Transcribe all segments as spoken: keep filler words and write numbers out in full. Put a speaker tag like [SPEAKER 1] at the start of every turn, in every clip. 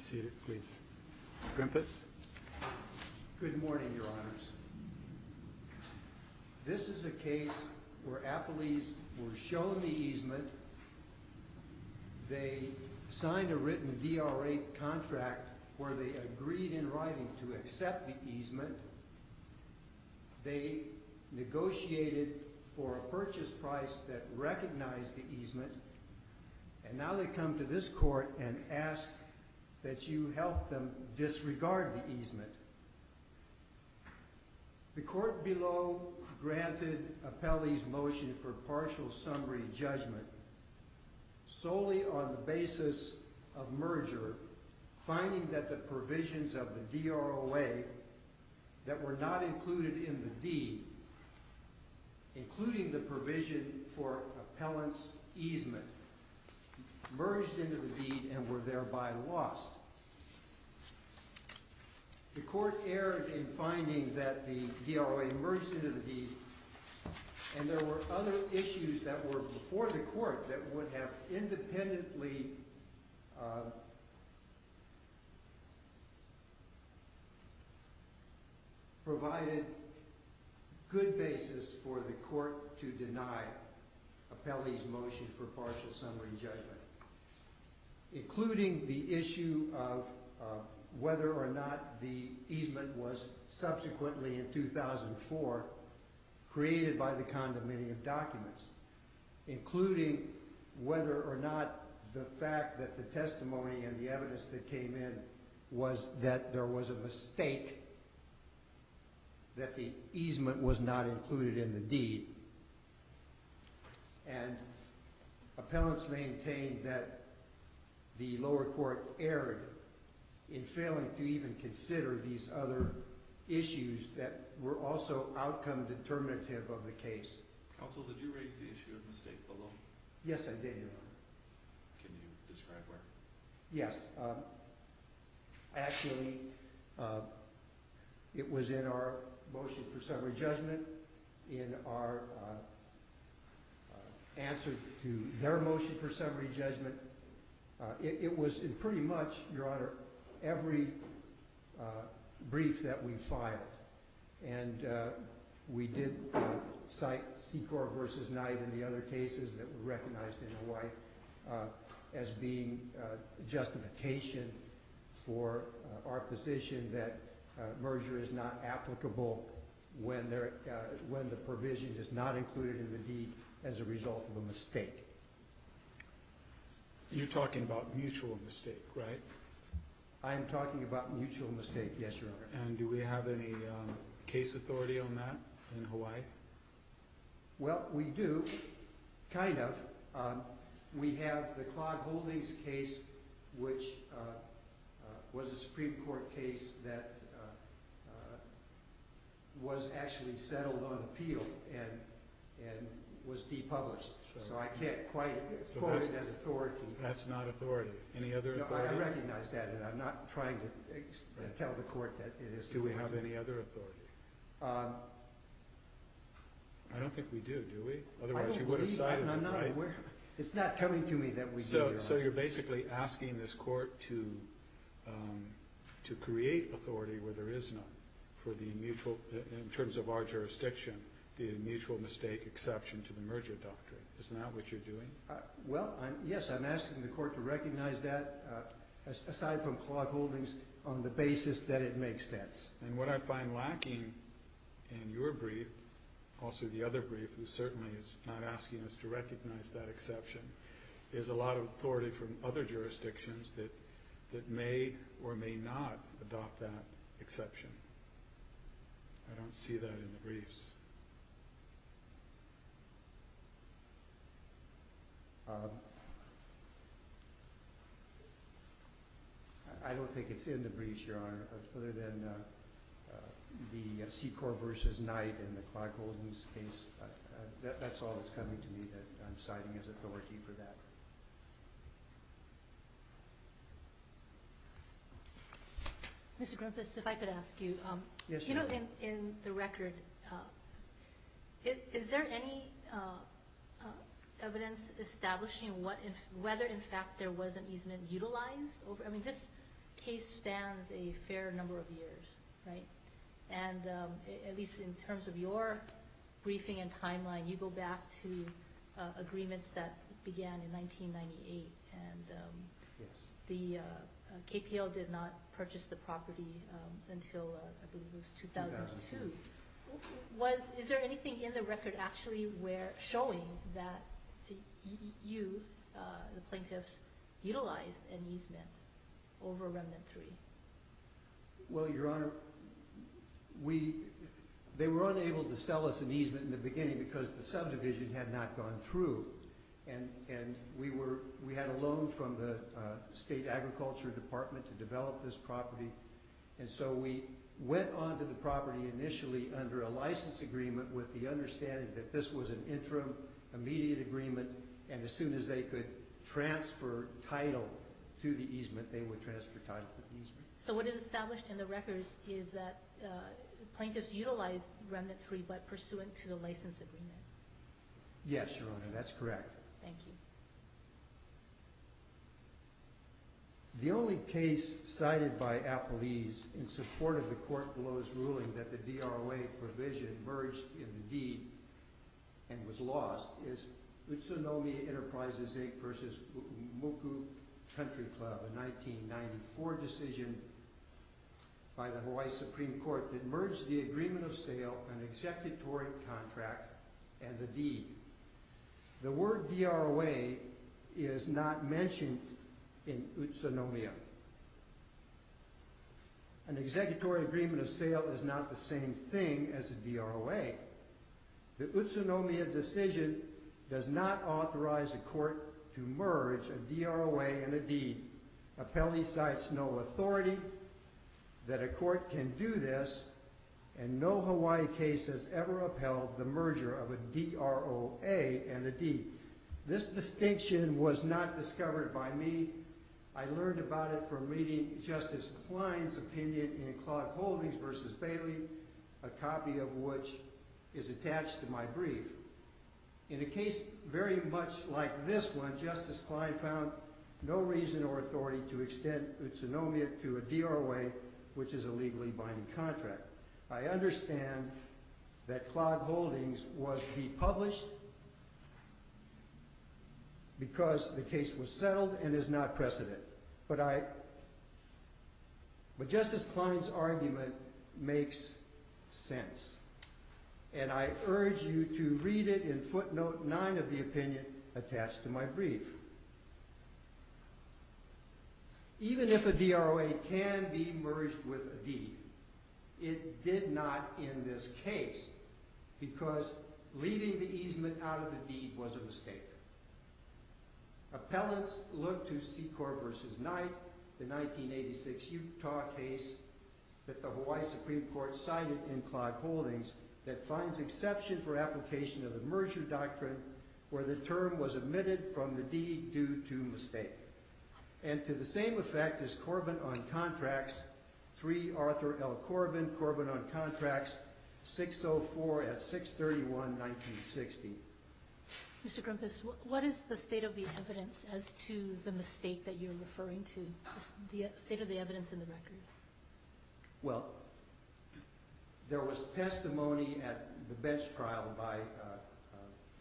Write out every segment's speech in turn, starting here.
[SPEAKER 1] seated, please. Grimpus.
[SPEAKER 2] Good morning, Your Honors. This is a case where appellees were shown the easement. They signed a written D R A contract where they agreed in writing to accept the easement. They negotiated for a purchase price that recognized the easement. And now they come to this court and ask that you help them disregard the easement. The court below granted appellee's motion for partial summary judgment solely on the basis of merger, finding that the provisions of the D R O A that were not included in the deed, including the provision for appellant's easement, merged into the deed and were thereby lost. The court erred in finding that the D R O A merged into the deed, and there were other issues that were before the court that would have independently uh, provided good basis for the court to deny appellee's motion for partial summary judgment, including the issue of uh, whether or not the easement was subsequently in two thousand four created by the condominium documents, including whether or not the fact that the testimony and the evidence that came in was that there was a mistake, that the easement was not included in the deed. And appellants maintained that the lower court erred in failing to even consider these other issues that were also outcome determinative of the case.
[SPEAKER 3] Counsel, did you raise the issue of mistake below?
[SPEAKER 2] Yes, I did, Your Honor.
[SPEAKER 3] Can you describe where?
[SPEAKER 2] Yes. Um, actually, uh, it was in our motion for summary judgment, in our uh, uh, answer to their motion for summary judgment. Uh, it, it was in pretty much, Your Honor, every uh, brief that we filed. And uh, we did uh, cite Secor versus Knight and the other cases that were recognized in Hawaii uh, as being uh, justification for uh, our position that uh, merger is not applicable when, there, uh, when the provision is not included in the deed as a result of a mistake.
[SPEAKER 1] You're talking about mutual mistake, right?
[SPEAKER 2] I am talking about mutual mistake, yes, Your Honor.
[SPEAKER 1] And do we have any um, case authority on that in Hawaii?
[SPEAKER 2] Well, we do, kind of. Um, we have the Clog Holdings case, which uh, uh, was a Supreme Court case that uh, uh, was actually settled on appeal and and was depublished. So, so I can't quite
[SPEAKER 1] so
[SPEAKER 2] quote it as authority.
[SPEAKER 1] That's not authority. Any other
[SPEAKER 2] No,
[SPEAKER 1] authority?
[SPEAKER 2] I recognize that, and I'm not trying to ex- uh, tell the court that it is.
[SPEAKER 1] Do we
[SPEAKER 2] authority.
[SPEAKER 1] have any other authority?
[SPEAKER 2] Um,
[SPEAKER 1] I don't think we do, do we?
[SPEAKER 2] I
[SPEAKER 1] Otherwise,
[SPEAKER 2] don't
[SPEAKER 1] you would have
[SPEAKER 2] believe-
[SPEAKER 1] cited
[SPEAKER 2] I'm
[SPEAKER 1] it,
[SPEAKER 2] not
[SPEAKER 1] right?
[SPEAKER 2] aware. It's not coming to me that we
[SPEAKER 1] So,
[SPEAKER 2] do. Your
[SPEAKER 1] so
[SPEAKER 2] Honor.
[SPEAKER 1] you're basically asking this court to um, to create authority where there is none for the mutual, in terms of our jurisdiction, the mutual mistake exception to the merger doctrine. Isn't that what you're doing?
[SPEAKER 2] Uh, well, I'm, yes, I'm asking the court to recognize that, uh, as, aside from Clog Holdings, on the basis that it makes sense.
[SPEAKER 1] And what I find lacking in your brief, also the other brief, who certainly is not asking us to recognize that exception, is a lot of authority from other jurisdictions that, that may or may not adopt that exception. I don't see that in the briefs.
[SPEAKER 2] Um, I don't think it's in the briefs, Your Honor, other than uh, uh, the uh, Secor versus Knight and the Clog Holdings case. Uh, uh, that, that's all that's coming to me that I'm citing as authority for that.
[SPEAKER 4] Mister Grimpus, if I could ask you, um,
[SPEAKER 2] Yes,
[SPEAKER 4] you know,
[SPEAKER 2] Your Honor.
[SPEAKER 4] in, in the record, uh, is, is there any uh, uh, evidence establishing what, in, whether in fact there was an easement utilized over? I mean, this case spans a fair number of years, right? And um, a- at least in terms of your briefing and timeline, you go back to uh, agreements that began in nineteen ninety-eight, and um,
[SPEAKER 2] Yes.
[SPEAKER 4] the uh, uh, K P L did not purchase the property um, until uh, I believe it was two thousand two. Was is there anything in the record actually where showing that y- y- you, uh, the plaintiffs, utilized an easement over Remnant Three?
[SPEAKER 2] Well, Your Honor, we, they were unable to sell us an easement in the beginning because the subdivision had not gone through. And, and we were, we had a loan from the uh, State Agriculture Department to develop this property. And so we went onto the property initially under a license agreement with the understanding that this was an interim, immediate agreement, and as soon as they could transfer title to the easement, they would transfer title to the easement.
[SPEAKER 4] So what is established in the records is that uh, plaintiffs utilized Remnant Three but pursuant to the license agreement.
[SPEAKER 2] Yes, Your Honor, that's correct.
[SPEAKER 4] Thank you.
[SPEAKER 2] The only case cited by Appellees in support of the court below's ruling that the D R O A provision merged in the deed and was lost is Utsunomiya Enterprises, Incorporated versus Muku Country Club, a nineteen ninety-four decision by the Hawaii Supreme Court that merged the agreement of sale, an executory contract, and the deed. The word D R O A is not mentioned in Utsunomiya. An executory agreement of sale is not the same thing as a D R O A. The Utsunomiya decision does not authorize a court to merge a D R O A and a deed. Appellee cites no authority that a court can do this, and no Hawaii case has ever upheld the merger of a D R O A and a deed. This distinction was not discovered by me. I learned about it from reading Justice Klein's opinion in Clark Holdings versus Bailey, a copy of which is attached to my brief. In a case very much like this one, Justice Klein found no reason or authority to extend Utsunomiya to a D R O A, which is a legally binding contract. I understand that Clark Holdings was depublished because the case was settled and is not precedent. But I, but Justice Klein's argument makes sense. And I urge you to read it in footnote nine of the opinion attached to my brief. Even if a D R O A can be merged with a deed, it did not in this case because leaving the easement out of the deed was a mistake. Appellants look to Secor versus Knight, the nineteen eighty-six Utah case that the Hawaii Supreme Court cited in Clark Holdings that finds exception for application of the merger doctrine where the term was omitted from the deed due to mistake. And to the same effect as Corbin on Contracts, three Arthur L. Corbin, Corbin on Contracts, six oh four at six thirty-one nineteen sixty.
[SPEAKER 4] Mister Grumpus, wh- what is the state of the evidence as to the mistake that you're referring to, the s- the uh, state of the evidence in the record?
[SPEAKER 2] Well, there was testimony at the bench trial by uh, uh,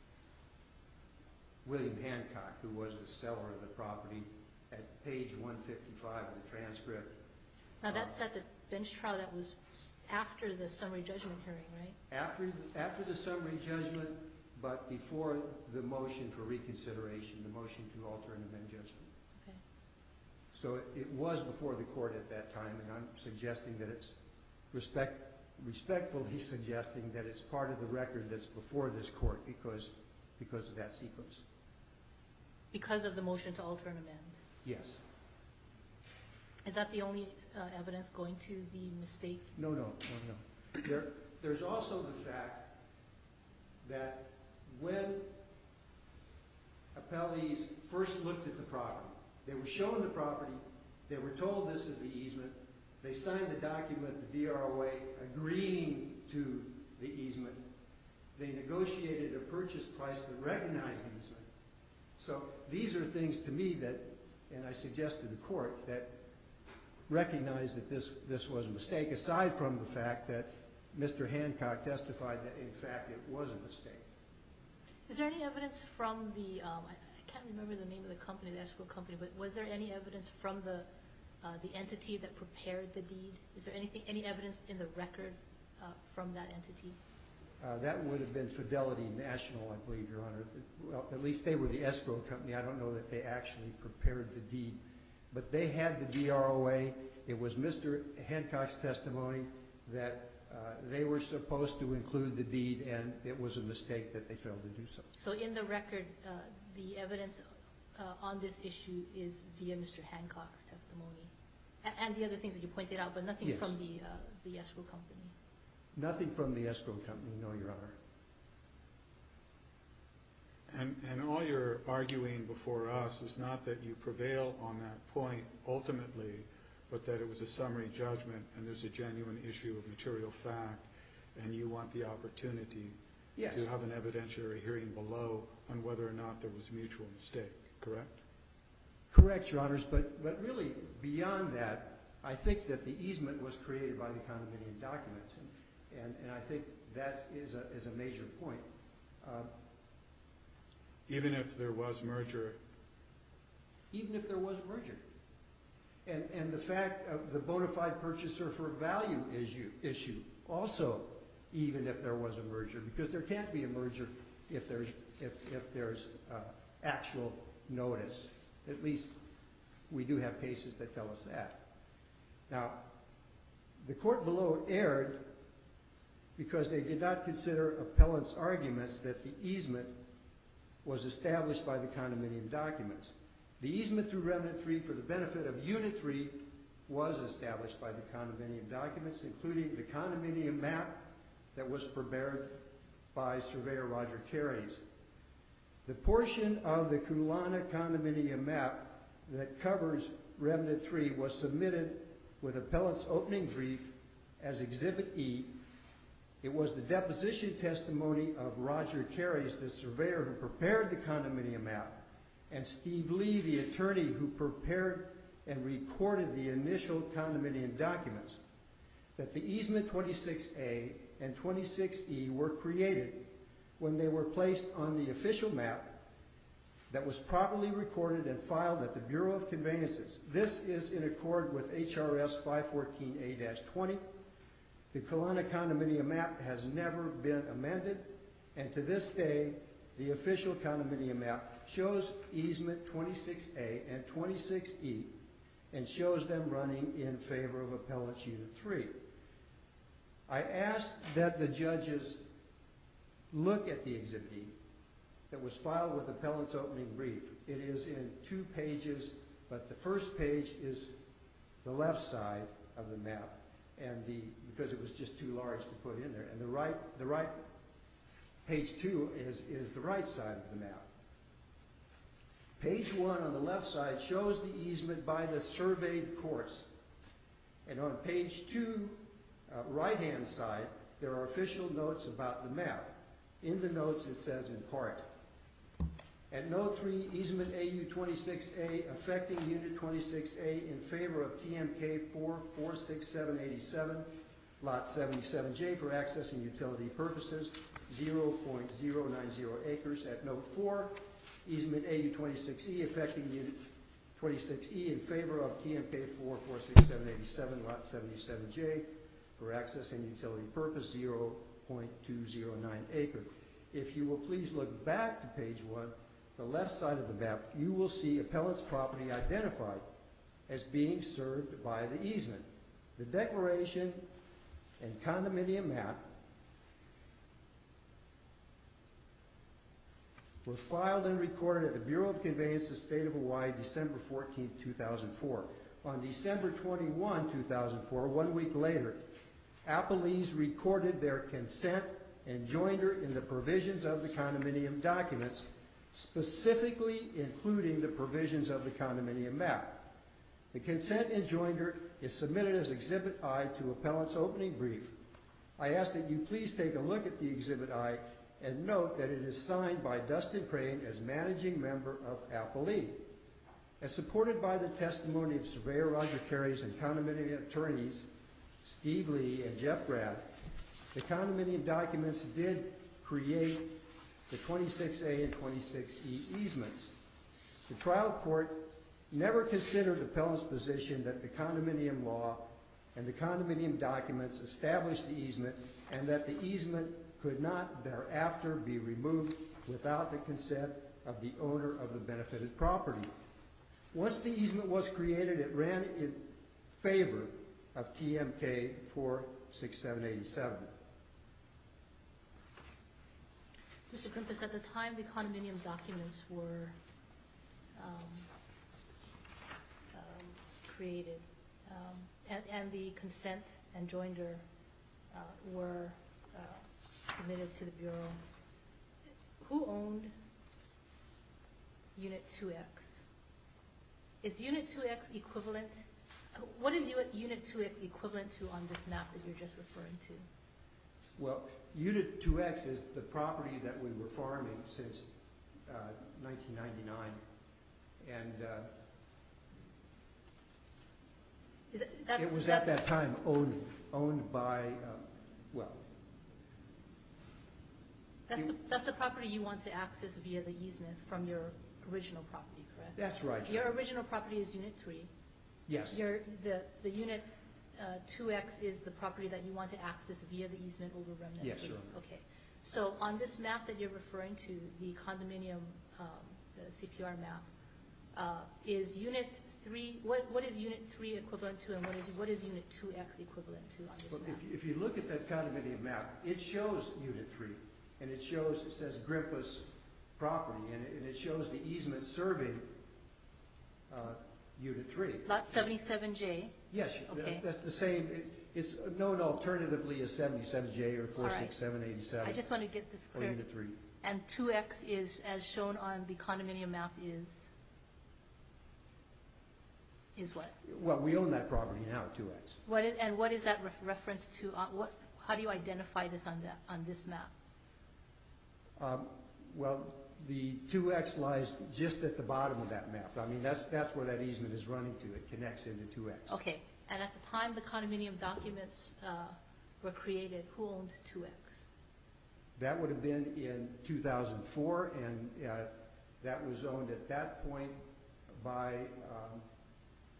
[SPEAKER 2] William Hancock, who was the seller of the property, at page one fifty-five of the transcript.
[SPEAKER 4] Now, that's at the bench trial that was s- after the summary judgment hearing, right?
[SPEAKER 2] After, after the summary judgment, but before the motion for reconsideration, the motion to alter and amend judgment.
[SPEAKER 4] Okay.
[SPEAKER 2] So it, it was before the court at that time, and I'm suggesting that it's respect, respectfully suggesting that it's part of the record that's before this court because, because of that sequence.
[SPEAKER 4] Because of the motion to alter and amend.
[SPEAKER 2] Yes.
[SPEAKER 4] Is that the only uh, evidence going to the mistake?
[SPEAKER 2] No, no, no, no. There, there's also the fact that when appellees first looked at the property, they were shown the property, they were told this is the easement, they signed the document, the D R O A, agreeing to the easement. They negotiated a purchase price that recognized the easement. So these are things to me that, and I suggest to the court, that recognized that this, this was a mistake, aside from the fact that Mister Hancock testified that, in fact, it was a mistake.
[SPEAKER 4] Is there any evidence from the, um, I, I can't remember the name of the company, the escrow company, but was there any evidence from the, uh, the entity that prepared the deed? Is there anything, any evidence in the record uh, from that entity?
[SPEAKER 2] Uh, that would have been Fidelity National, I believe, Your Honor. Well, at least they were the escrow company. I don't know that they actually prepared the deed. But they had the D R O A. It was Mister Hancock's testimony that uh, they were supposed to include the deed, and it was a mistake that they failed to do so.
[SPEAKER 4] So in the record, uh, the evidence uh, on this issue is via Mister Hancock's testimony, A- and the other things that you pointed out, but nothing
[SPEAKER 2] Yes.
[SPEAKER 4] from the, uh, the escrow company.
[SPEAKER 2] Nothing from the escrow company, no, Your Honor.
[SPEAKER 1] And, and all you're arguing before us is not that you prevail on that point ultimately, but that it was a summary judgment and there's a genuine issue of material fact, and you want the opportunity
[SPEAKER 2] Yes.
[SPEAKER 1] to have an evidentiary hearing below on whether or not there was mutual mistake, correct?
[SPEAKER 2] Correct, Your Honors, but, but really beyond that, I think that the easement was created by the condominium documents, and, and, and I think that is a, is a major point. Uh,
[SPEAKER 1] Even if there was merger,
[SPEAKER 2] even if there was a merger. And, and the fact of the bona fide purchaser for value issue, issue also, even if there was a merger, because there can't be a merger if there's, if, if there's uh, actual notice. At least we do have cases that tell us that. Now, the court below erred because they did not consider appellant's arguments that the easement was established by the condominium documents. The easement through Remnant three for the benefit of Unit three was established by the condominium documents, including the condominium map that was prepared by Surveyor Roger Carries. The portion of the Kulana condominium map that covers Remnant three was submitted with appellant's opening brief as Exhibit E. It was the deposition testimony of Roger Carries, the surveyor who prepared the condominium map, and Steve Lee, the attorney who prepared and recorded the initial condominium documents, that the easement twenty-six A and twenty-six E were created when they were placed on the official map that was properly recorded and filed at the Bureau of Conveyances. This is in accord with H R S five fourteen A twenty. The Kulana condominium map has never been amended, and to this day, the official condominium map shows easement twenty-six A and twenty-six E and shows them running in favor of appellant's Unit three. I asked that the judges look at the Exhibit E that was filed with appellant's opening brief. It is in two pages, but the first page is the left side of the map, and the because it was just too large to put in there, and the right the right page two is is the right side of the map. Page one on the left side shows the easement by the surveyed course, and on page two, uh, right hand side, there are official notes about the map. In the notes it says in part, at Note three, easement A U twenty-six A affecting Unit twenty-six A in favor of T M K four four six seven eighty-seven, Lot seventy-seven J for access and utility purposes, zero point zero nine zero acres. At Note four, easement A U twenty-six E affecting Unit twenty-six E in favor of T M K four four six seven eighty-seven, Lot seventy-seven J for access and utility purpose, zero point two zero nine acre. If you will please look back to page one, the left side of the map, you will see appellant's property identified as being served by the easement. The declaration and condominium map were filed and recorded at the Bureau of Conveyances, State of Hawaii, December fourteenth, two thousand four. On December twenty-first, two thousand four, one week later, appellees recorded their consent and joinder in the provisions of the condominium documents, specifically including the provisions of the condominium map. The consent and joinder is submitted as Exhibit I to appellant's opening brief. I ask that you please take a look at the Exhibit I and note that it is signed by Dustin Crane as managing member of appellee. As supported by the testimony of Surveyor Roger Carries and condominium attorneys Steve Lee and Jeff Grad, the condominium documents did create the twenty-six A and twenty-six E easements. The trial court never considered appellant's position that the condominium law and the condominium documents established the easement and that the easement could not thereafter be removed without the consent of the owner of the benefited property. Once the easement was created, it ran in favor of T M K four six seven eighty-seven.
[SPEAKER 4] Mister Grimpus, at the time the condominium documents were um, um, created, um, and, and the consent and joinder uh, were uh, submitted to the Bureau, who owned Unit two X? Is Unit two X equivalent, what is Unit two X equivalent to on this map that you're just referring to?
[SPEAKER 2] Well, Unit two X is the property that we were farming since uh, nineteen ninety-nine, and uh,
[SPEAKER 4] Is it, that's,
[SPEAKER 2] it was
[SPEAKER 4] that's,
[SPEAKER 2] at that time owned owned by, uh, well,
[SPEAKER 4] That's the, that's the property you want to access via the easement from your original property, correct?
[SPEAKER 2] that's right.
[SPEAKER 4] Your original property is Unit three.
[SPEAKER 2] Yes,
[SPEAKER 4] Your, the, the Unit uh, two X is the property that you want to access via the easement over Remnant three?
[SPEAKER 2] Yes, Your Honor.
[SPEAKER 4] Okay. So on this map that you're referring to, the condominium, um, the C P R map, uh, is Unit three, what, what is Unit three equivalent to, and what is, what is Unit two X equivalent to on this
[SPEAKER 2] well,
[SPEAKER 4] map?
[SPEAKER 2] if, you- if you look at that condominium map, it shows Unit three, and it shows, it says Grimpus property, and it, and it shows the easement serving uh, Unit three.
[SPEAKER 4] Lot seventy-seven J,
[SPEAKER 2] Yes,
[SPEAKER 4] Okay.
[SPEAKER 2] that's, that's the same, it, it's known alternatively as seventy-seven J or four six seven eighty-seven.
[SPEAKER 4] I just want to get this
[SPEAKER 2] Or
[SPEAKER 4] clear.
[SPEAKER 2] Unit three.
[SPEAKER 4] And two X is, as shown on the condominium map, is, is what?
[SPEAKER 2] Well, we own that property now, two X.
[SPEAKER 4] What is, and what is that ref- reference to, uh, what, how do you identify this on the, on this map?
[SPEAKER 2] Um, well, the two X lies just at the bottom of that map. I mean, that's, that's where that easement is running to. It connects into two X.
[SPEAKER 4] Okay, and at the time the condominium documents uh, were created, who owned two X?
[SPEAKER 2] That would have been in two thousand four, and uh, that was owned at that point by um, uh,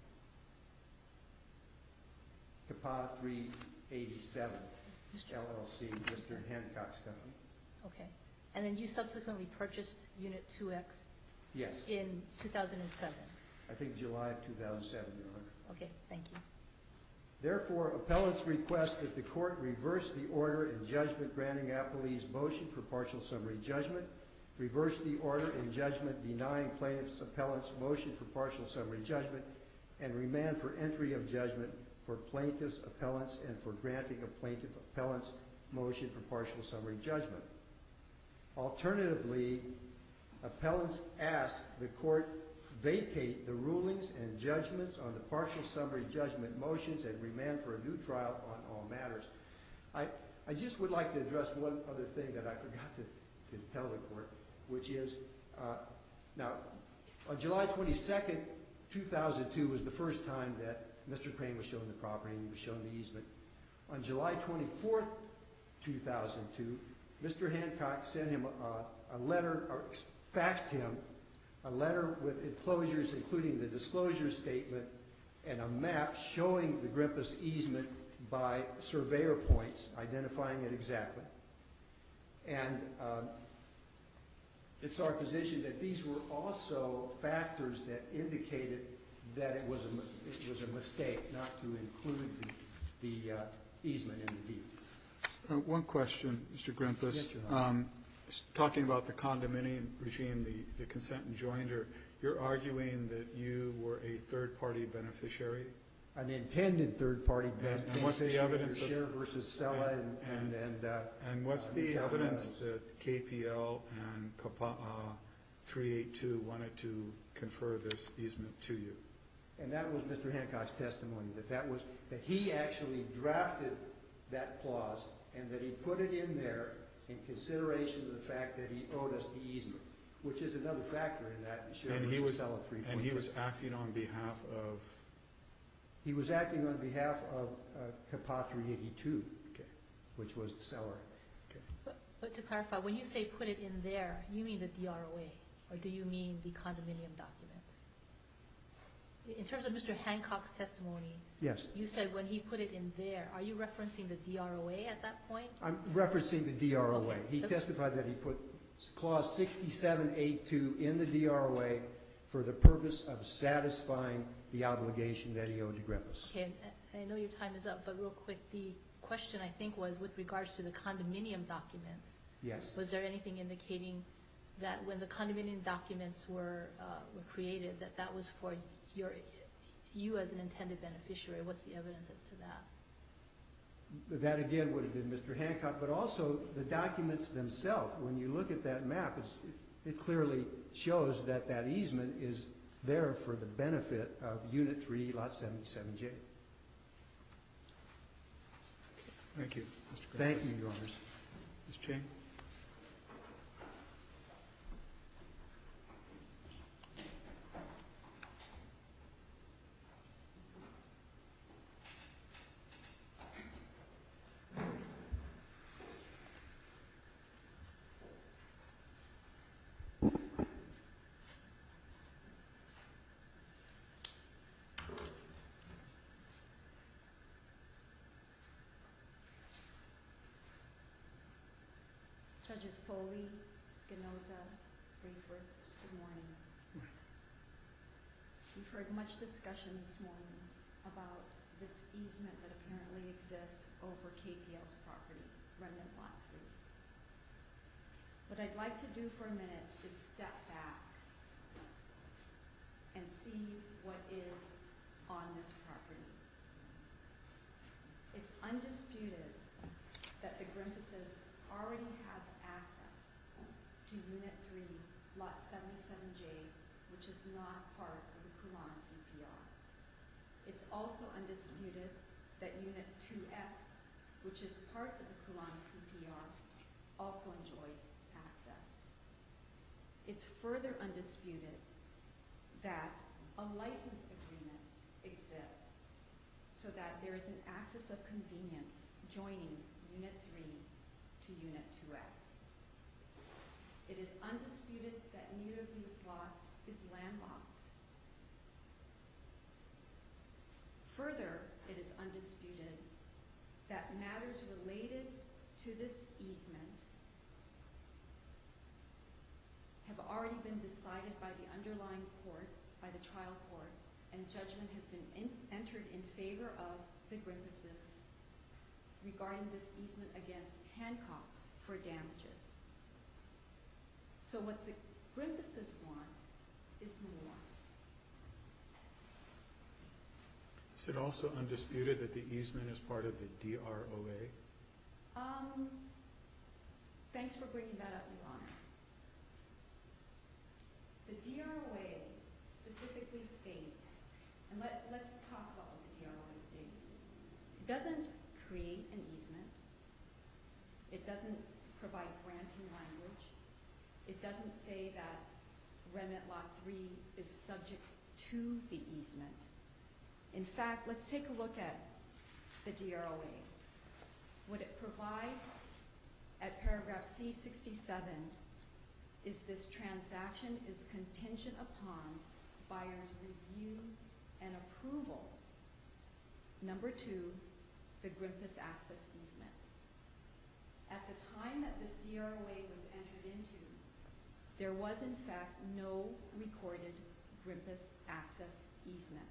[SPEAKER 2] Kappa three eighty-seven L L C, Mister Hancock's company.
[SPEAKER 4] Okay, and then you subsequently purchased Unit two X
[SPEAKER 2] Yes,
[SPEAKER 4] in two thousand seven?
[SPEAKER 2] I think July of two thousand seven, Your Honor.
[SPEAKER 4] Okay, thank you.
[SPEAKER 2] Therefore, appellants request that the court reverse the order in judgment granting appellee's motion for partial summary judgment, reverse the order in judgment denying plaintiff's appellant's motion for partial summary judgment, and remand for entry of judgment for plaintiff's appellants and for granting of plaintiff appellant's motion for partial summary judgment. Alternatively, appellants ask the court vacate the rulings and judgments on the partial summary judgment motions and remand for a new trial on all matters. I, I just would like to address one other thing that I forgot to, to tell the court, which is, uh, now, on July twenty-second, two thousand two was the first time that Mister Crane was shown the property and he was shown the easement. On July twenty-fourth, two thousand two, Mister Hancock sent him a, a letter, or faxed him a letter with enclosures including the disclosure statement and a map showing the Grimpus easement by surveyor points, identifying it exactly. And um, it's our position that these were also factors that indicated that it was a, it was a mistake not to include the, the uh, easement in the deed.
[SPEAKER 1] Uh, One question, Mister Grimpus.
[SPEAKER 2] Yes, Your Honor.
[SPEAKER 1] Um, s- Talking about the condominium regime, the, the consent and joinder, you're arguing that you were a third-party beneficiary?
[SPEAKER 2] An intended third-party
[SPEAKER 1] And- and what's the
[SPEAKER 2] beneficiary,
[SPEAKER 1] evidence of-
[SPEAKER 2] share versus Sella, and,
[SPEAKER 1] and-
[SPEAKER 2] and, and, uh,
[SPEAKER 1] And what's
[SPEAKER 2] Uh,
[SPEAKER 1] the
[SPEAKER 2] Newtown
[SPEAKER 1] evidence
[SPEAKER 2] Meadows.
[SPEAKER 1] that K P L and Kapa- uh, three eighty-two wanted to confer this easement to you?
[SPEAKER 2] and that was Mister Hancock's testimony, that that was, that he actually drafted that clause and that he put it in there in consideration of the fact that he owed us the easement. which is another factor in that.
[SPEAKER 1] And he was,
[SPEAKER 2] sell at three point
[SPEAKER 1] and he
[SPEAKER 2] three.
[SPEAKER 1] was acting on behalf of,
[SPEAKER 2] He was acting on behalf of uh, C A P A three eighty-two,
[SPEAKER 1] okay,
[SPEAKER 2] which was the seller.
[SPEAKER 1] okay.
[SPEAKER 4] But, but to clarify, when you say put it in there, you mean the D R O A, or do you mean the condominium documents? In terms of Mister Hancock's testimony,
[SPEAKER 2] Yes,
[SPEAKER 4] you said when he put it in there, are you referencing the D R O A at that point?
[SPEAKER 2] I'm referencing the D R O A.
[SPEAKER 4] Okay.
[SPEAKER 2] He testified that he put clause sixty-seven A two in the D R O A for the purpose of satisfying the obligation that he owed to Grimpus.
[SPEAKER 4] Okay, and I know your time is up, but real quick, the question I think was with regards to the condominium documents.
[SPEAKER 2] Yes.
[SPEAKER 4] Was there anything indicating that when the condominium documents were, uh, were created, that that was for your, you as an intended beneficiary? What's the evidence as to that?
[SPEAKER 2] That again would have been Mister Hancock, but also the documents themselves. When you look at that map, it's, it clearly shows that that easement is there for the benefit of Unit three, Lot seventy-seven J.
[SPEAKER 1] Thank you, Mister
[SPEAKER 2] Thank
[SPEAKER 1] Griffiths.
[SPEAKER 2] you, Your Honors.
[SPEAKER 1] Miz Chang?
[SPEAKER 5] Judges Foley, Ganoza, Brayford, good morning. We've heard much discussion this morning about this easement that apparently exists over K P L's property, Remnant Lot three. What I'd like to do for a minute is step back and see what is on this property. It's undisputed that the Grimpuses already have access to Unit three, Lot seventy-seven J, which is not part of the Kulana C P R. It's also undisputed that Unit two X, which is part of the Kulana C P R, also enjoys access. It's further undisputed that a license agreement exists so that there is an axis of convenience joining Unit three to Unit two X. It is undisputed that neither of these lots is landlocked. Further, it is undisputed that matters related to this easement have already been decided by the underlying court, by the trial court, and judgment has been in, entered in favor of the Grimpuses regarding this easement against Hancock for damages. So what the Grimpuses want is more.
[SPEAKER 1] Is it also undisputed that the easement is part of the D R O A?
[SPEAKER 5] Um, thanks for bringing that up, Your Honor. The D R O A specifically states, and let, let's talk about what the D R O A states. It doesn't create an easement. It doesn't provide granting language. It doesn't say that Remnant Lot three is subject to the easement. In fact, let's take a look at the D R O A. What it provides at paragraph C sixty-seven is this transaction is contingent upon buyer's review and approval. Number two, the Grimpus access easement. At the time that this D R O A was entered into, there was in fact no recorded Grimpus access easement.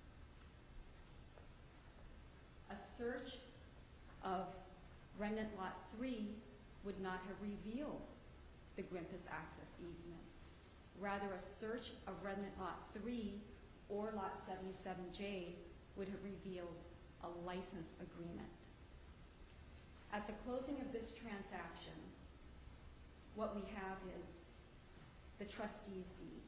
[SPEAKER 5] A search of Remnant Lot three would not have revealed the Grimpus access easement. Rather, a search of Remnant Lot three or Lot seventy-seven J would have revealed a license agreement. At the closing of this transaction, what we have is the trustee's deed.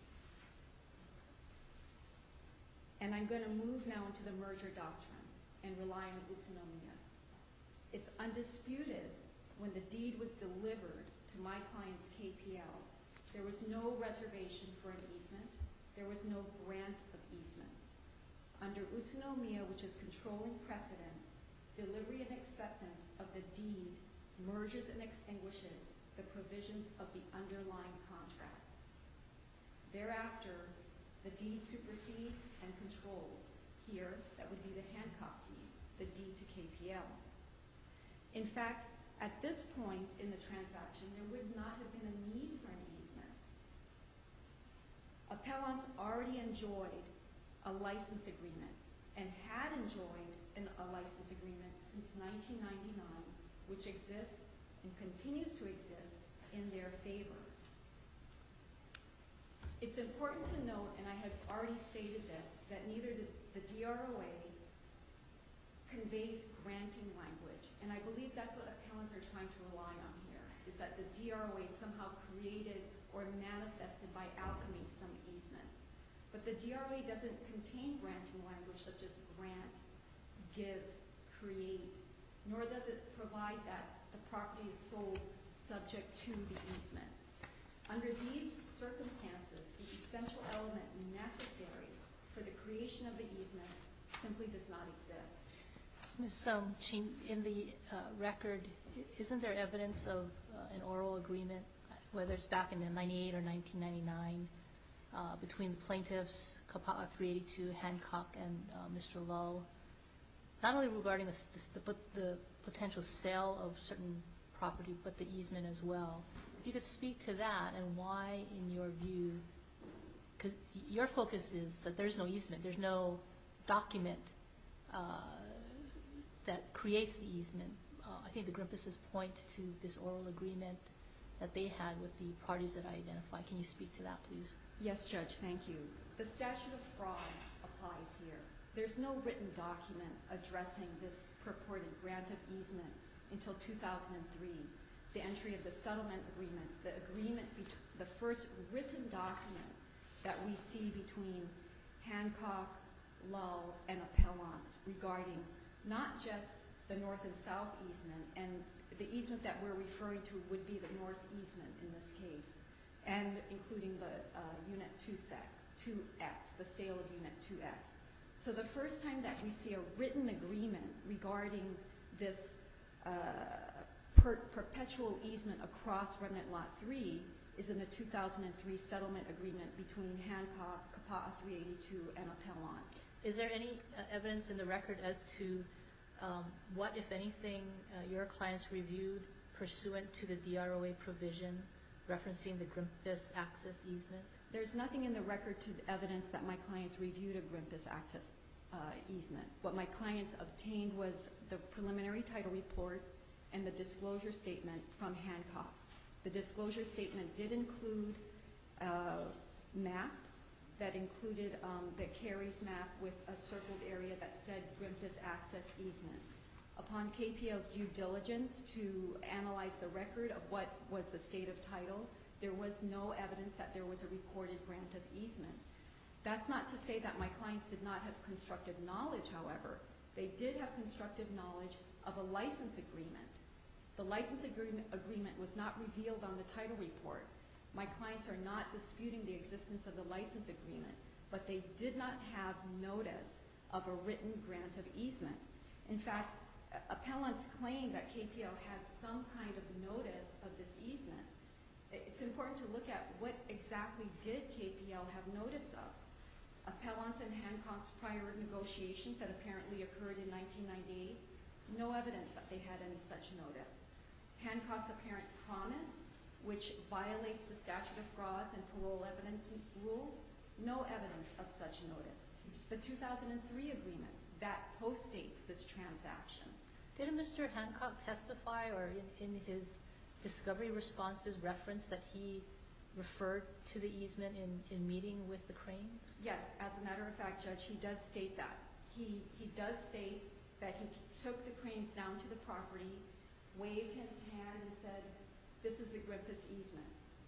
[SPEAKER 5] And I'm going to move now into the merger doctrine and rely on utsunomiya. It's undisputed when the deed was delivered to my client's K P L There was no reservation for an easement. There was no grant of easement. Under utsunomiya, which is controlling precedent, delivery and acceptance of the deed merges and extinguishes the provisions of the underlying contract. Thereafter, the deed supersedes and controls. Here, that would be the Hancock deed, the deed to K P L. In fact, at this point in the transaction, there would not have been a need for an easement. Appellants already enjoyed a license agreement and had enjoyed an, a license agreement since nineteen ninety-nine, which exists and continues to exist in their favor. It's important to note, and I have already stated this, that neither the, the D R O A conveys granting language, and I believe that's what appellants are trying to rely on here, is that the D R O A somehow created or manifested by alchemy some easement. But the D R O A doesn't contain granting language such as grant, give, create, nor does it provide that the property is sold subject to the easement. Under these circumstances, the essential element necessary for the creation of the easement simply does not exist.
[SPEAKER 4] Miz Um, Ching, in the uh, record, isn't there evidence of uh, an oral agreement, whether it's back in ninety-eight or nineteen ninety-nine, uh, between the plaintiffs, Kapa'a three eighty-two, Hancock, and uh, Mister Lull, not only regarding the, the, the potential sale of certain property, but the easement as well? If you could speak to that and why, in your view, because your focus is that there's no easement, there's no document uh, that creates the easement. Uh, I think the Grimpises point to this oral agreement that they had with the parties that I identified. Can you speak to that, please?
[SPEAKER 5] Yes, Judge, thank you. The statute of frauds applies here. There's no written document addressing this purported grant of easement until two thousand three. The entry of the settlement agreement, the agreement, the first written document that we see between Hancock, Lull, and appellants regarding not just the north and south easement, and the easement that we're referring to would be the north easement in this case, and including the uh, unit two X, the sale of unit two X. So the first time that we see a written agreement regarding this uh, per perpetual easement across Remnant Lot three is in the two thousand three settlement agreement between Hancock, Kapa'a three eighty-two, and appellants.
[SPEAKER 4] Is there any uh, evidence in the record as to um, what, if anything, uh, your clients reviewed pursuant to the D R O A provision referencing the Grimpis access easement?
[SPEAKER 5] There's nothing in the record to evidence that my clients reviewed a Grimpis access uh, easement. What my clients obtained was the preliminary title report and the disclosure statement from Hancock. The disclosure statement did include a map that included um, the Carey's map with a circled area that said Grimpis access easement. Upon K P L's due diligence to analyze the record of what was the state of title, there was no evidence that there was a recorded grant of easement. That's not to say that my clients did not have constructive knowledge, however. They did have constructive knowledge of a license agreement. The license agreement, agreement was not revealed on the title report. My clients are not disputing the existence of the license agreement, but they did not have notice of a written grant of easement. In fact, appellants claim that K P L had some kind of notice of this easement. It's important to look at what exactly did K P L have notice of. Appellants and Hancock's prior negotiations that apparently occurred in nineteen ninety-eight, no evidence that they had any such notice. Hancock's apparent promise, which violates the statute of frauds and parole evidence rule, no evidence of such notice. The two thousand three agreement, that postdates this transaction.
[SPEAKER 4] Did Mister Hancock testify, or in, in his discovery responses reference that he referred to the easement in, in meeting with the Cranes?
[SPEAKER 5] Yes, as a matter of fact, Judge, he does state that. He, he does state that he took the Cranes down to the property, waved his hand and said, "This is the Grimpis easement."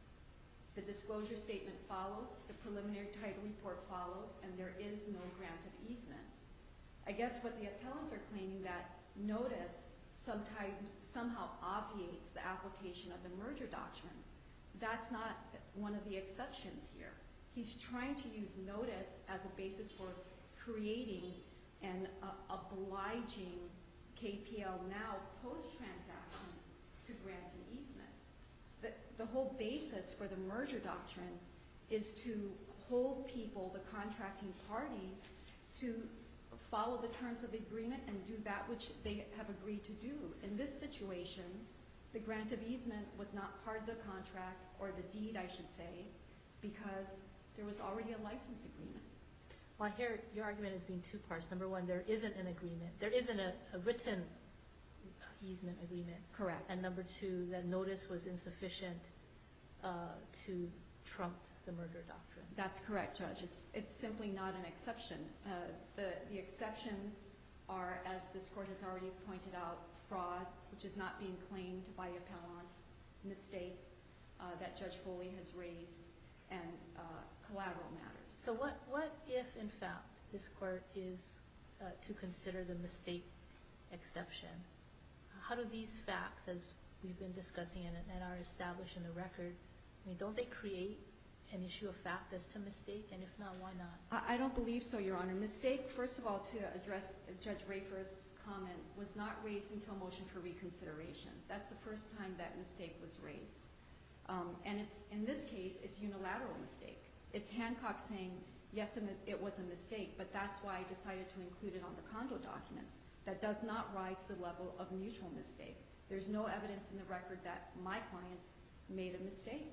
[SPEAKER 5] The disclosure statement follows, the preliminary title report follows, and there is no grant of easement. I guess what the appellants are claiming that notice sometimes somehow obviates the application of the merger doctrine. That's not one of the exceptions here. He's trying to use notice as a basis for creating and uh, obliging K P L now post-transaction to grant an easement. The, the whole basis for the merger doctrine is to hold people, the contracting parties, to follow the terms of the agreement and do that which they have agreed to do. In this situation, the grant of easement was not part of the contract, or the deed, I should say, because there was already a license agreement.
[SPEAKER 4] Well, I hear your argument as being two parts. Number one, there isn't an agreement. There isn't a, a written easement agreement.
[SPEAKER 5] Correct.
[SPEAKER 4] And number two, that notice was insufficient uh, to trump the merger doctrine.
[SPEAKER 5] That's correct, Judge. It's, it's simply not an exception. Uh, the, the exceptions are, as this court has already pointed out, fraud, which is not being claimed by appellants, mistake uh, that Judge Foley has raised, and uh, collateral matters.
[SPEAKER 4] So what, what if, in fact, this court is uh, to consider the mistake exception? How do these facts, as we've been discussing and, and are established in the record, I mean, don't they create an issue of fact as to mistake? And if not, why not?
[SPEAKER 5] I, I don't believe so, Your Honor. Mistake, first of all, to address Judge Rayford's comment, was not raised until motion for reconsideration. That's the first time that mistake was raised. Um, and it's, in this case, it's unilateral mistake. It's Hancock saying, yes, it was a mistake, but that's why I decided to include it on the condo documents. That does not rise to the level of mutual mistake. There's no evidence in the record that my clients made a mistake.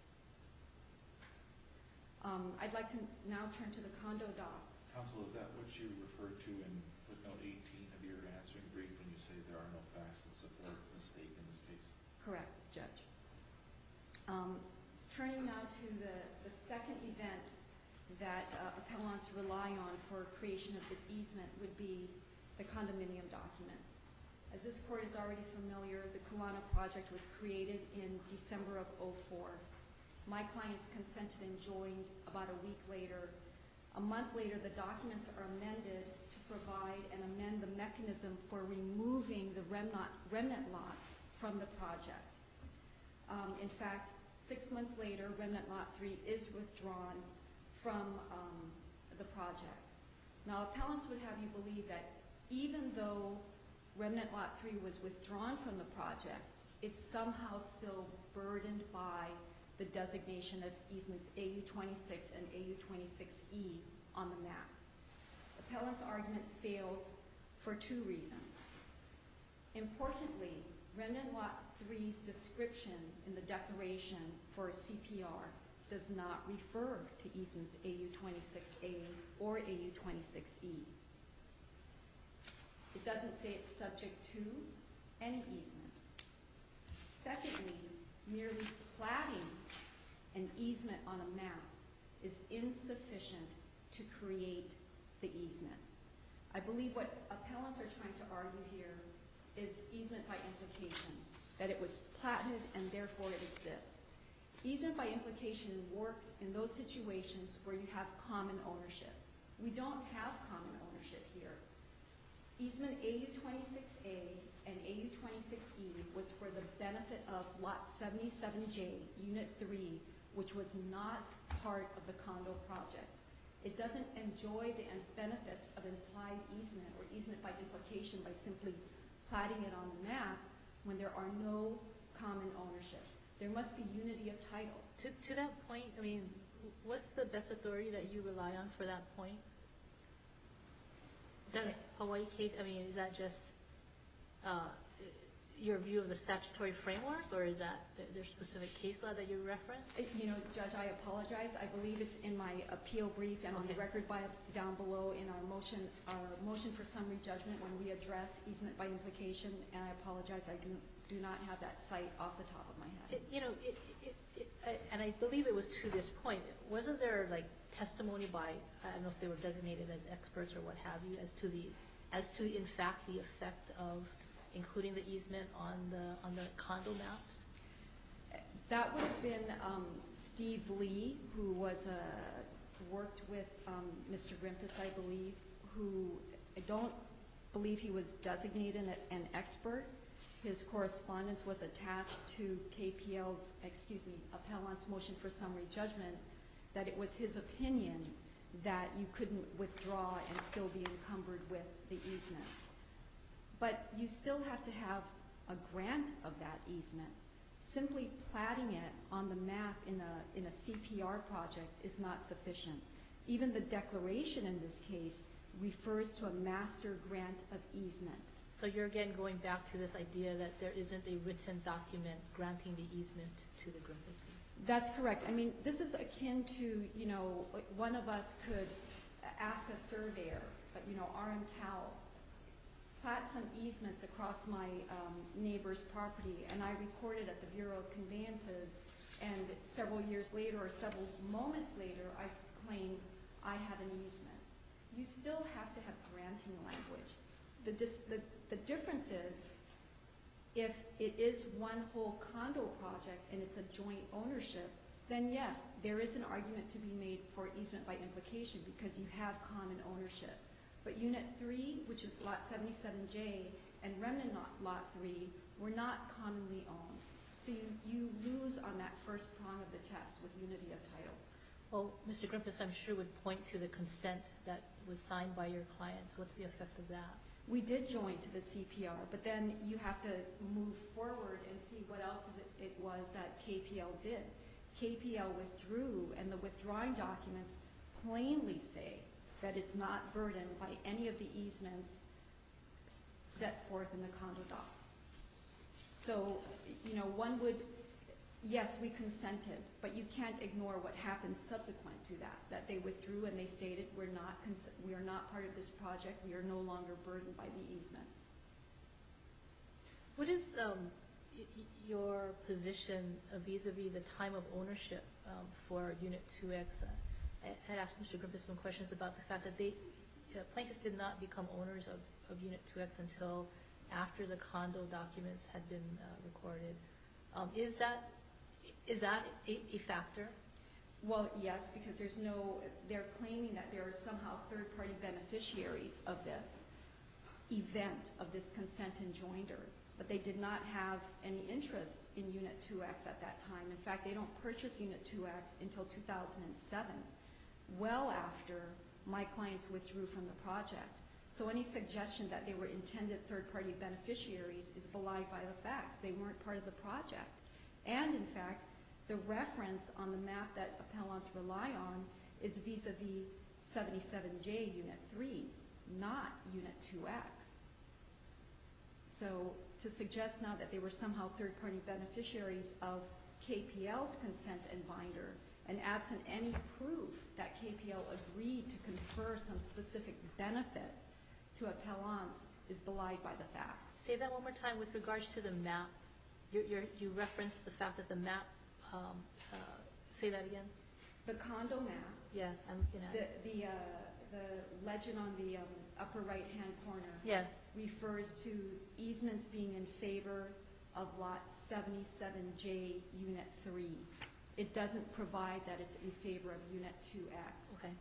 [SPEAKER 5] Um, I'd like to now turn to the condo docs.
[SPEAKER 3] Counsel, is that what you referred to in footnote eighteen of your answering brief when you say there are no facts that support mistake in this case?
[SPEAKER 5] Correct, Judge. Um, turning now to the, the second event that uh, appellants rely on for creation of the easement would be the condominium documents. As this court is already familiar, the Kulana project was created in December of oh four. My clients consented and joined about a week later. A month later, the documents are amended to provide and amend the mechanism for removing the remnant, remnant lots from the project. Um, in fact, six months later, remnant lot three is withdrawn from um, the project. Now, appellants would have you believe that even though remnant lot three was withdrawn from the project, it's somehow still burdened by the designation of easements A U twenty-six and A U twenty-six E on the map. Appellant's argument fails for two reasons. Importantly, remnant lot three's description in the declaration for C P R does not refer to easements A U twenty-six A or A U twenty-six E. It doesn't say it's subject to any easements. Secondly, merely platting an easement on a map is insufficient to create the easement. I believe what appellants are trying to argue here is easement by implication, that it was platted and therefore it exists. Easement by implication works in those situations where you have common ownership. We don't have common ownership here. Easement A U twenty-six A and A U twenty-six E was for the benefit of lot seventy-seven J, unit three, which was not part of the condo project. It doesn't enjoy the benefits of implied easement or easement by implication by simply platting it on the map when there are no common ownership. There must be unity of title.
[SPEAKER 4] To, to that point, I mean, what's the best authority that you rely on for that point? Is that a Hawaii case? I mean, is that just uh, your view of the statutory framework, or is that there's specific case law that you reference?
[SPEAKER 5] You know, Judge, I apologize. I believe it's in my appeal brief and on the
[SPEAKER 4] Okay.
[SPEAKER 5] record by down below in our motion, our motion for summary judgment when we address easement by implication. And I apologize, I do do not have that cite off the top of my head.
[SPEAKER 4] It, you know, it, it, it, I, and I believe it was to this point. Wasn't there like testimony by, I don't know if they were designated as experts or what have you, as to the, as to in fact the effect of including the easement on the on the condo maps?
[SPEAKER 5] That would have been um, Steve Lee, who was a worked with um, Mister Grimpus, I believe, who I don't believe he was designated an, an expert. His correspondence was attached to K P L's, excuse me, appellant's motion for summary judgment, that it was his opinion that you couldn't withdraw and still be encumbered with the easement. But you still have to have a grant of that easement. Simply platting it on the map in a, in a C P R project is not sufficient. Even the declaration in this case refers to a master grant of easement.
[SPEAKER 4] So you're again going back to this idea that there isn't a written document granting the easement to the Grimpuses.
[SPEAKER 5] That's correct. I mean, this is akin to, you know, one of us could ask a surveyor, but, you know, R M Towel, plat some easements across my um, neighbor's property, and I record it at the Bureau of Conveyances, and several years later or several moments later, I claim I have an easement. You still have to have granting language. The, dis the, the difference is, if it is one whole condo project and it's a joint ownership, then yes, there is an argument to be made for easement by implication because you have common ownership. But Unit three, which is Lot seventy-seven J, and remnant Lot three were not commonly owned. So you, you lose on that first prong of the test with unity of title.
[SPEAKER 4] Well, Mister Grimpus, I'm sure would point to the consent that was signed by your clients. What's the effect of that?
[SPEAKER 5] We did join to the C P R, but then you have to move forward and see what else it, it was that K P L did. K P L withdrew, and the withdrawing documents plainly say that it's not burdened by any of the easements set forth in the condo docs. So, you know, one would, yes, we consented, but you can't ignore what happened subsequent to that, that they withdrew and they stated we're not, we are not part of this project, we are no longer burdened by the easements.
[SPEAKER 4] What is um, y your position vis-a-vis the time of ownership um, for Unit two X? Uh, I had asked Mister Grimpus some questions about the fact that they, uh, plaintiffs did not become owners of, of Unit two X until after the condo documents had been uh, recorded. Um, is that Is that a, a factor?
[SPEAKER 5] Well, yes, because there's no, they're claiming that there are somehow third-party beneficiaries of this event, of this consent and joinder, but they did not have any interest in Unit two X at that time. In fact, they don't purchase Unit two X until two thousand seven, well after my clients withdrew from the project. So any suggestion that they were intended third-party beneficiaries is belied by the facts. They weren't part of the project. And in fact, the reference on the map that appellants rely on is vis-a-vis seventy-seven J Unit three, not Unit two X. So to suggest now that they were somehow third-party beneficiaries of K P L's consent and binder, and absent any proof that K P L agreed to confer some specific benefit to appellants, is belied by the facts.
[SPEAKER 4] Say that one more time with regards to the map. You're, you're, you referenced the fact that the map, um, uh, say that again?
[SPEAKER 5] The condo map,
[SPEAKER 4] Yes, I'm looking at
[SPEAKER 5] the,
[SPEAKER 4] it.
[SPEAKER 5] the, uh, the legend on the um, upper right-hand corner
[SPEAKER 4] Yes.
[SPEAKER 5] refers to easements being in favor of Lot seventy-seven J Unit three. It doesn't provide that it's in favor of Unit two X.
[SPEAKER 4] Okay.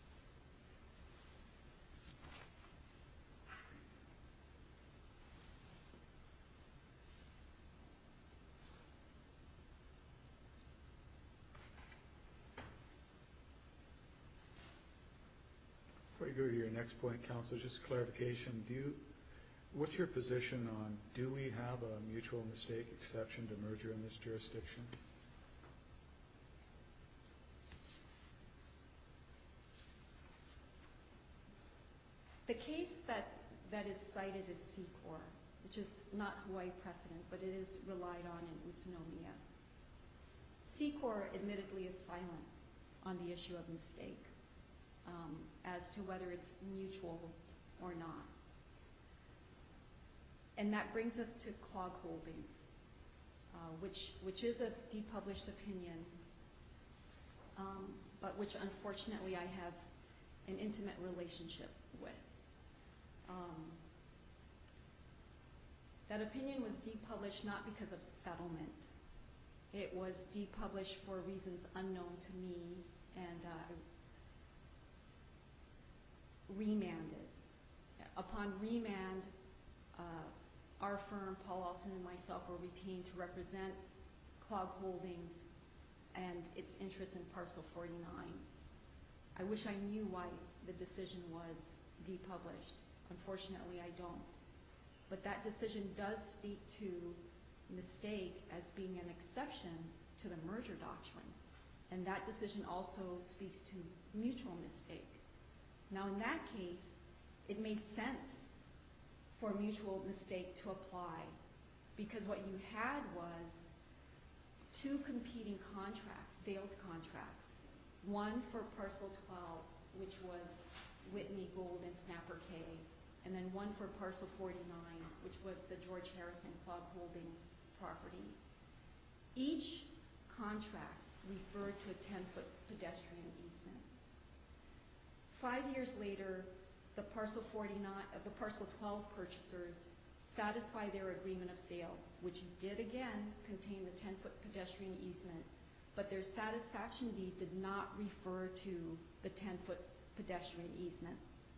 [SPEAKER 1] Before you go to your next point, Council, just clarification, do you, what's your position on, do we have a mutual mistake exception to merger in this jurisdiction?
[SPEAKER 5] The case that, that is cited is Secor, which is not Hawaii precedent, but it is relied on in Utsunomiya. Secor admittedly is silent on the issue of mistake, um, as to whether it's mutual or not. And that brings us to Clog Holdings, uh, which, which is a depublished opinion, um, but which unfortunately I have an intimate relationship with. Um, that opinion was depublished not because of settlement. It was depublished for reasons unknown to me, and uh, remanded. Upon remand, uh, our firm, Paul Olson and myself, were retained to represent Clog Holdings and its interest in parcel forty-nine. I wish I knew why the decision was depublished. Unfortunately, I don't. But that decision does speak to mistake as being an exception to the merger doctrine. And that decision also speaks to mutual mistake. Now, in that case, it made sense for mutual mistake to apply, because what you had was two competing contracts, sales contracts, one for parcel twelve, which was Whitney Gold and Snapper K, and then one for parcel forty-nine, which was the George Harrison Club Holdings property. Each contract referred to a ten-foot pedestrian easement. Five years later, the parcel forty-nine, uh, the parcel twelve purchasers satisfied their agreement of sale, which did again contain the ten-foot pedestrian easement, but their satisfaction deed did not refer to the ten-foot pedestrian easement.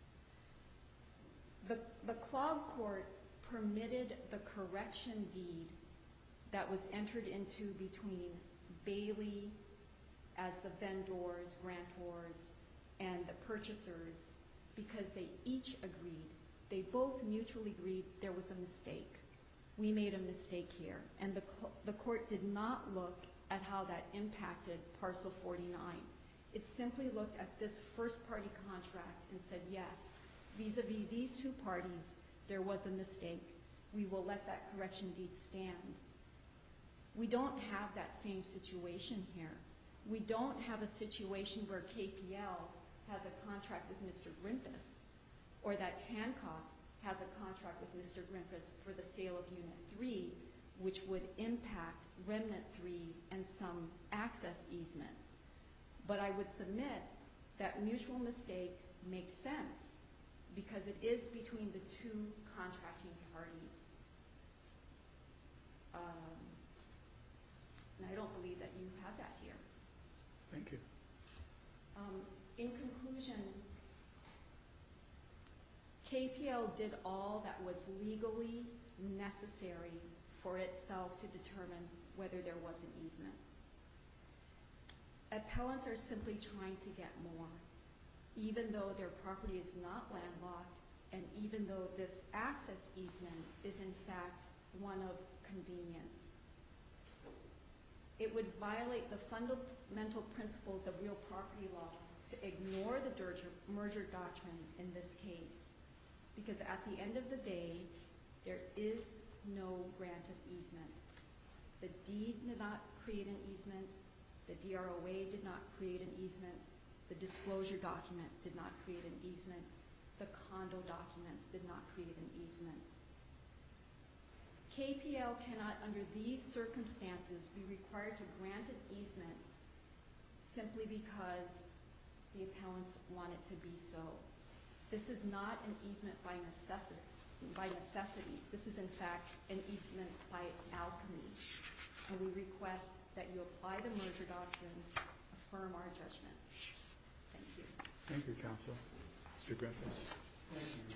[SPEAKER 5] The, the Clog Court permitted the correction deed that was entered into between Bailey as the vendors, grantors, and the purchasers, because they each agreed. They both mutually agreed there was a mistake. We made a mistake here. And the, the court did not look at how that impacted parcel forty-nine. It simply looked at this first party contract and said, yes, vis-a-vis these two parties, there was a mistake. We will let that correction deed stand. We don't have that same situation here. We don't have a situation where K P L has a contract with Mister Grimpus, or that Hancock has a contract with Mister Grimpus for the sale of Unit three, which would impact Remnant three and some access easement. But I would submit that mutual mistake makes sense because it is between the two contracting parties. Um, and I don't believe that you have that here.
[SPEAKER 1] Thank you.
[SPEAKER 5] Um, in conclusion, K P L did all that was legally necessary for itself to determine whether there was an easement. Appellants are simply trying to get more, even though their property is not landlocked, and even though this access easement is in fact one of convenience. It would violate the fundamental principles of real property law to ignore the merger doctrine in this case, because at the end of the day, there is no grant of easement. The deed did not create an easement. The D R O A did not create an easement. The disclosure document did not create an easement. The condo documents did not create an easement. K P L cannot, under these circumstances, be required to grant an easement simply because the appellants want it to be so. This is not an easement by necessity. By necessity. This is, in fact, an easement by alchemy. And we request that you apply the merger doctrine, affirm our judgment. Thank you.
[SPEAKER 1] Thank you, counsel. Mister Griffiths.
[SPEAKER 2] Thank you.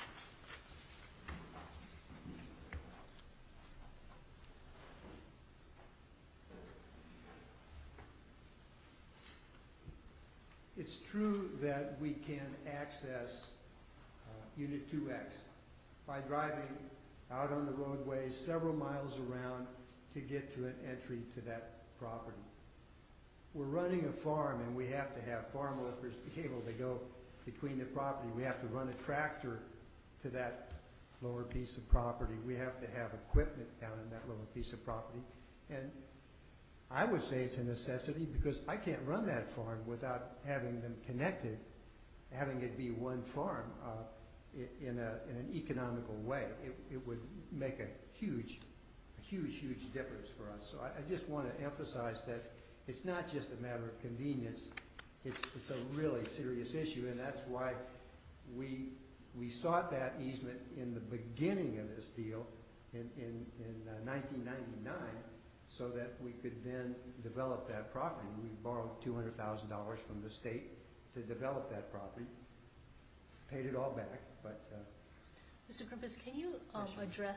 [SPEAKER 2] It's true that we can access uh, Unit two X by driving out on the roadways several miles around to get to an entry to that property. We're running a farm, and we have to have farm workers be able to go between the property. We have to run a tractor to that lower piece of property. We have to have equipment down in that lower piece of property. And I would say it's a necessity because I can't run that farm without having them connected, having it be one farm uh, in, a, in an economical way. It, it would make a huge, a huge, huge difference for us. So I, I just want to emphasize that it's not just a matter of convenience. It's, it's a really serious issue, and that's why we, we sought that easement in the beginning of this deal in, in, in uh, nineteen ninety-nine, so that we could then develop that property. We borrowed two hundred thousand dollars from the state to develop that property, paid it all back, but... Uh,
[SPEAKER 4] Mister Grimpus, can you um,
[SPEAKER 2] Yes, sure.
[SPEAKER 4] address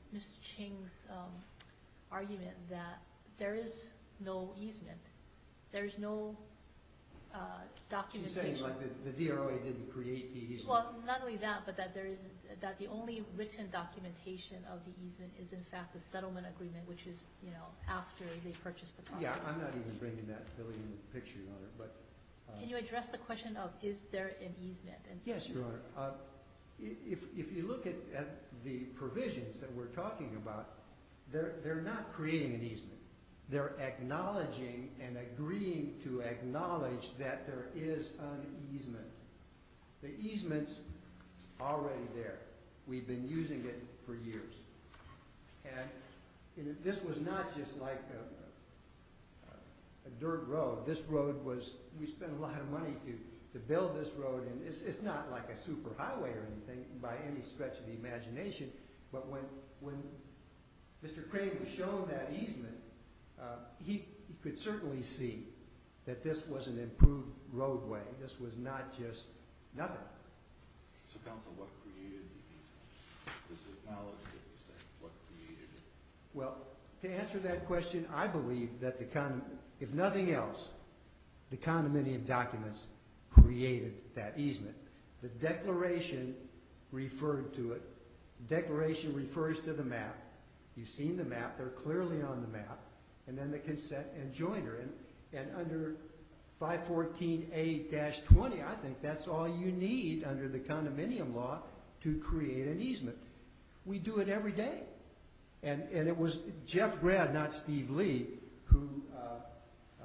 [SPEAKER 4] Mister Ching's um, argument that there is no easement. There's no uh,
[SPEAKER 2] She's
[SPEAKER 4] documentation.
[SPEAKER 2] saying like the, the D R O A didn't create the easement.
[SPEAKER 4] Well, not only that, but that there is, that the only written documentation of the easement is in fact the settlement agreement, which is, you know, after they purchased the property.
[SPEAKER 2] Yeah, I'm not even bringing that really in the picture, Your Honor, but. uh,
[SPEAKER 4] Can you address the question of, is there an easement? And
[SPEAKER 2] Yes, Your Honor. Uh, i- If, if you look at, at the provisions that we're talking about, they're, they're not creating an easement. They're acknowledging and agreeing to acknowledge that there is an easement. The easement's already there. We've been using it for years. And and it- this was not just like a, a dirt road. This road was, we spent a lot of money to, to build this road, and it's, it's not like a super highway or anything by any stretch of the imagination, but when, when Mister Crane was shown that easement, uh, he, he could certainly see that this was an improved roadway. This was not just nothing.
[SPEAKER 3] So counsel, what created the easement? This is knowledge that you said, what created it?
[SPEAKER 2] Well, to answer that question, I believe that the con, if nothing else, the condominium documents created that easement. The declaration referred to it. Declaration refers to the map. You've seen the map. They're clearly on the map. And then the consent and joinder. And, and under five fourteen A twenty, I think that's all you need under the condominium law to create an easement. We do it every day. And, and it was Jeff Grad, not Steve Lee, who, uh, uh,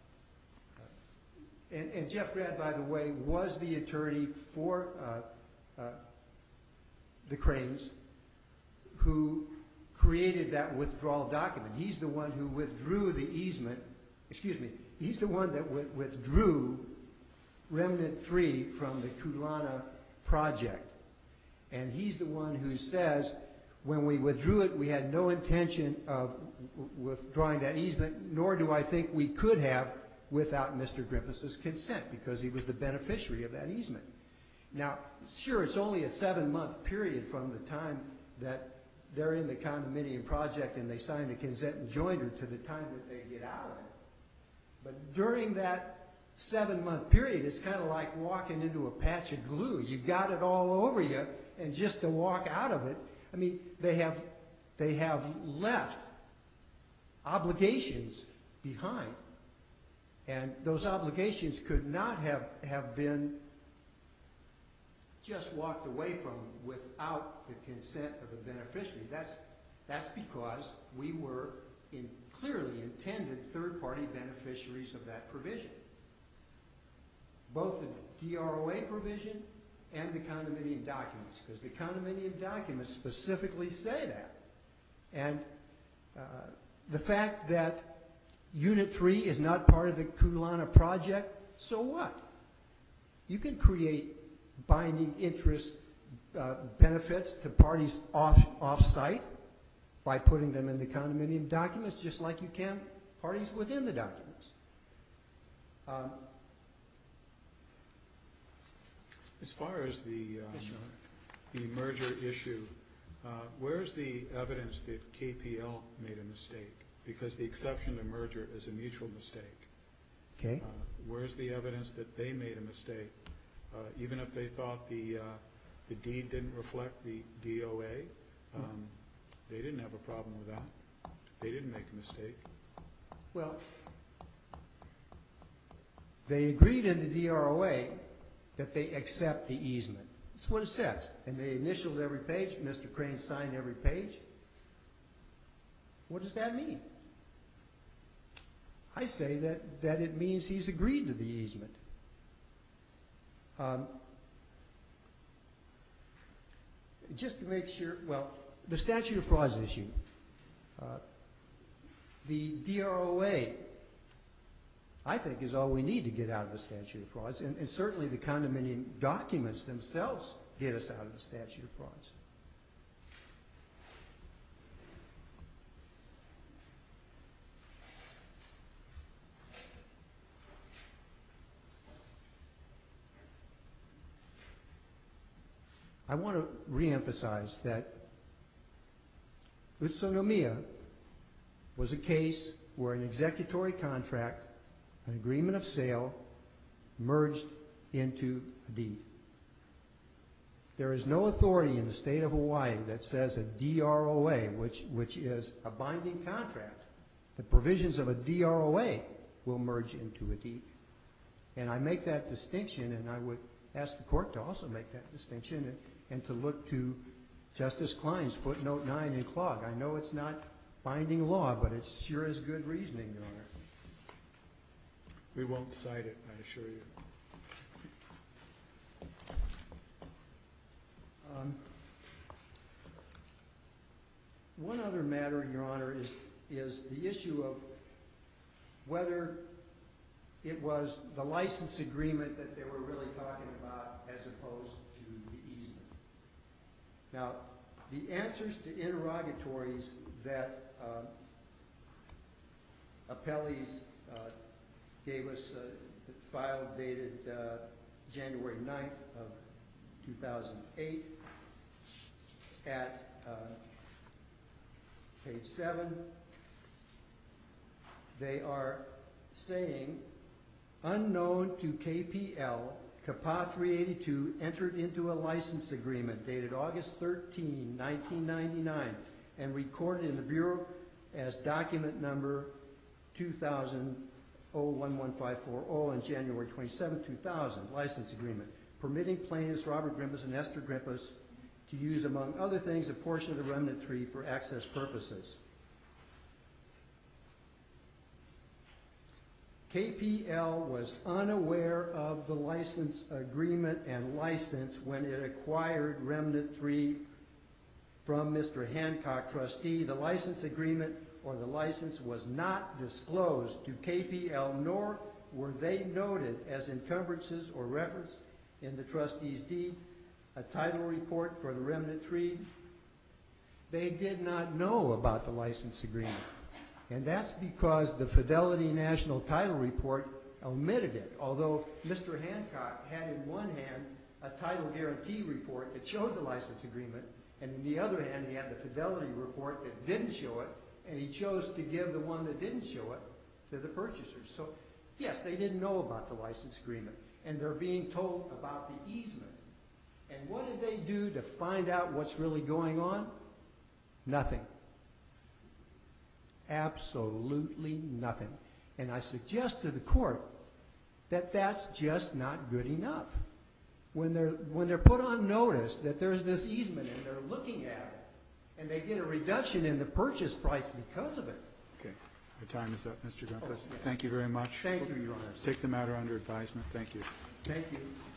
[SPEAKER 2] and, and Jeff Grad, by the way, was the attorney for uh, uh, the Cranes, who created that withdrawal document. He's the one who withdrew the easement, excuse me, he's the one that wi- withdrew Remnant three from the Kulana project. And he's the one who says, when we withdrew it, we had no intention of w- withdrawing that easement, nor do I think we could have without Mister Griffiths' consent, because he was the beneficiary of that easement. Now, sure, it's only a seven-month period from the time that they're in the condominium project and they sign the consent and joinder to the time that they get out of it. But during that seven-month period, it's kind of like walking into a patch of glue. You got it all over you, and just to walk out of it, I mean, they have, they have left obligations behind. And those obligations could not have, have been just walked away from without the consent of the beneficiary. That's, that's because we were in clearly intended third-party beneficiaries of that provision. Both the D R O A provision and the condominium documents, because the condominium documents specifically say that. And uh, the fact that Unit three is not part of the Kulana project, so what? You can create binding interest uh, benefits to parties off, off-site by putting them in the condominium documents, just like you can parties within the documents. Um,
[SPEAKER 1] As far as the, um,
[SPEAKER 2] Yes, Your
[SPEAKER 1] the merger issue, uh, where's the evidence that K P L made a mistake? Because the exception to merger is a mutual mistake.
[SPEAKER 2] Okay.
[SPEAKER 1] Uh, Where's the evidence that they made a mistake? Uh, Even if they thought the, uh, the deed didn't reflect the D O A, um, they didn't have a problem with that. They didn't make a mistake.
[SPEAKER 2] Well, they agreed in the D R O A that they accept the easement. That's what it says. And they initialed every page. Mister Crane signed every page. What does that mean? I say that, that it means he's agreed to the easement. Um, just to make sure, well, the statute of frauds issue. Uh, the D R O A, I think, is all we need to get out of the statute of frauds, and, and certainly the condominium documents themselves get us out of the statute of frauds. I want to reemphasize that Utsunomiya was a case where an executory contract, an agreement of sale, merged into a deed. There is no authority in the state of Hawaii that says a D R O A, which, which is a binding contract, the provisions of a D R O A will merge into a deed. And I make that distinction, and I would ask the court to also make that distinction and, and to look to Justice Klein's footnote nine in Clog. I know it's not binding law, but it sure is good reasoning, Your Honor.
[SPEAKER 1] We won't cite it, I assure you.
[SPEAKER 2] Um, one other matter, Your Honor, is, is the issue of whether it was the license agreement that they were really talking about as opposed to the easement. Now, the answers to interrogatories that uh, appellees uh, gave us, uh, the file dated uh, January ninth of two thousand eight, at uh, page seven, they are saying, unknown to K P L, C A P A three eighty-two entered into a license agreement dated August thirteenth, nineteen ninety-nine, and recorded in the Bureau as document number two thousand oh one one five four oh on January twenty-seventh, two thousand, license agreement, permitting plaintiffs Robert Grimpus and Esther Grimpus to use, among other things, a portion of the remnant tree for access purposes. K P L was unaware of the license agreement and license when it acquired Remnant three from Mister Hancock, trustee. The license agreement or the license was not disclosed to K P L, nor were they noted as encumbrances or referenced in the trustee's deed, a title report for the Remnant three. They did not know about the license agreement. And that's because the Fidelity National Title Report omitted it, although Mister Hancock had in one hand a title guarantee report that showed the license agreement, and in the other hand he had the Fidelity report that didn't show it, and he chose to give the one that didn't show it to the purchasers. So yes, they didn't know about the license agreement, and they're being told about the easement. And what did they do to find out what's really going on? Nothing. Absolutely nothing. And I suggest to the court that that's just not good enough. When they're, when they're put on notice that there's this easement and they're looking at it, and they get a reduction in the purchase price because of it.
[SPEAKER 1] Okay. Your time is up, Mister Grimpus.
[SPEAKER 2] Oh, yes.
[SPEAKER 1] Thank you very much.
[SPEAKER 2] Thank you, Your Honor.
[SPEAKER 1] Take the matter under advisement. Thank you.
[SPEAKER 2] Thank you.